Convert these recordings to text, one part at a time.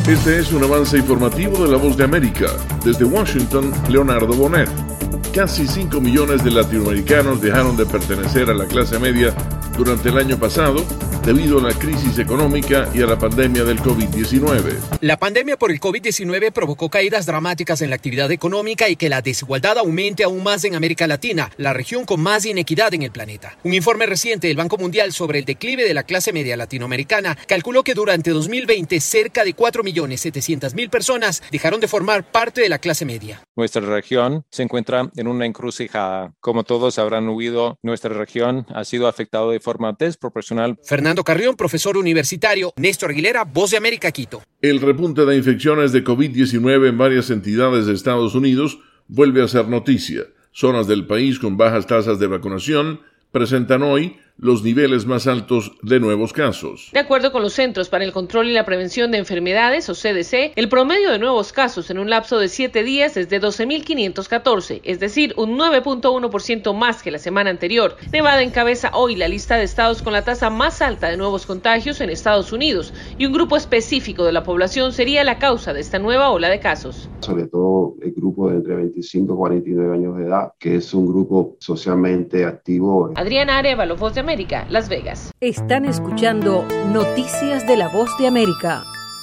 Este es un avance informativo de La Voz de América. Desde Washington, Leonardo Bonet. Casi 5 millones de latinoamericanos dejaron de pertenecer a la clase media durante el año pasado debido a la crisis económica y a la pandemia del COVID-19. La pandemia por el COVID-19 provocó caídas dramáticas en la actividad económica y que la desigualdad aumente aún más en América Latina, la región con más inequidad en el planeta. Un informe reciente del Banco Mundial sobre el declive de la clase media latinoamericana calculó que durante 2020 cerca de 4.700.000 personas dejaron de formar parte de la clase media. Nuestra región se encuentra en una encrucijada. Como todos habrán oído, nuestra región ha sido afectada de forma desproporcional. Fernando Carrión, profesor universitario. Néstor Aguilera, Voz de América, Quito. El repunte de infecciones de COVID-19 en varias entidades de Estados Unidos vuelve a ser noticia. Zonas del país con bajas tasas de vacunación presentan hoy los niveles más altos de nuevos casos. De acuerdo con los Centros para el Control y la Prevención de Enfermedades, o CDC, el promedio de nuevos casos en un lapso de 7 días es de 12.514, es decir, un 9.1% más que la semana anterior. Nevada encabeza hoy la lista de estados con la tasa más alta de nuevos contagios en Estados Unidos, y un grupo específico de la población sería la causa de esta nueva ola de casos. Sobre todo el grupo de entre 25 y 49 años de edad, que es un grupo socialmente activo. Adriana Arevalo, Voz de América, Las Vegas. Están escuchando Noticias de la Voz de América.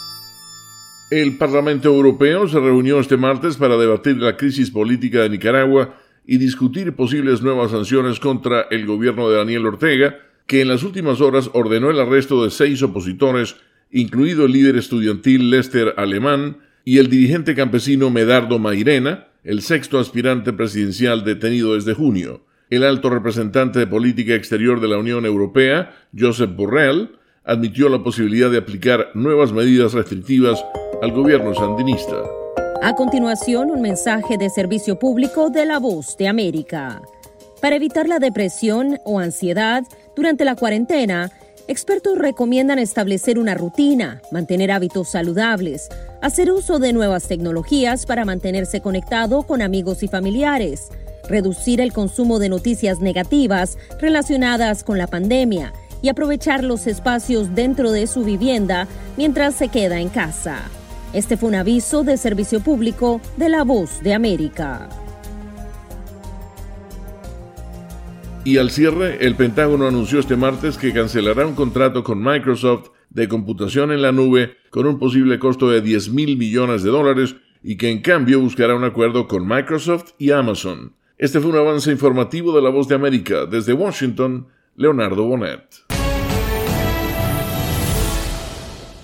El Parlamento Europeo se reunió este martes para debatir la crisis política de Nicaragua y discutir posibles nuevas sanciones contra el gobierno de Daniel Ortega, que en las últimas horas ordenó el arresto de 6 opositores, incluido el líder estudiantil Lester Alemán y el dirigente campesino Medardo Mairena, el 6º aspirante presidencial detenido desde junio. El alto representante de política exterior de la Unión Europea, Josep Borrell, admitió la posibilidad de aplicar nuevas medidas restrictivas al gobierno sandinista. A continuación, un mensaje de servicio público de La Voz de América. Para evitar la depresión o ansiedad durante la cuarentena, expertos recomiendan establecer una rutina, mantener hábitos saludables, hacer uso de nuevas tecnologías para mantenerse conectado con amigos y familiares, reducir el consumo de noticias negativas relacionadas con la pandemia y aprovechar los espacios dentro de su vivienda mientras se queda en casa. Este fue un aviso de servicio público de La Voz de América. Y al cierre, el Pentágono anunció este martes que cancelará un contrato con Microsoft de computación en la nube con un posible costo de $10.000 millones y que en cambio buscará un acuerdo con Microsoft y Amazon. Este fue un avance informativo de La Voz de América. Desde Washington, Leonardo Bonet.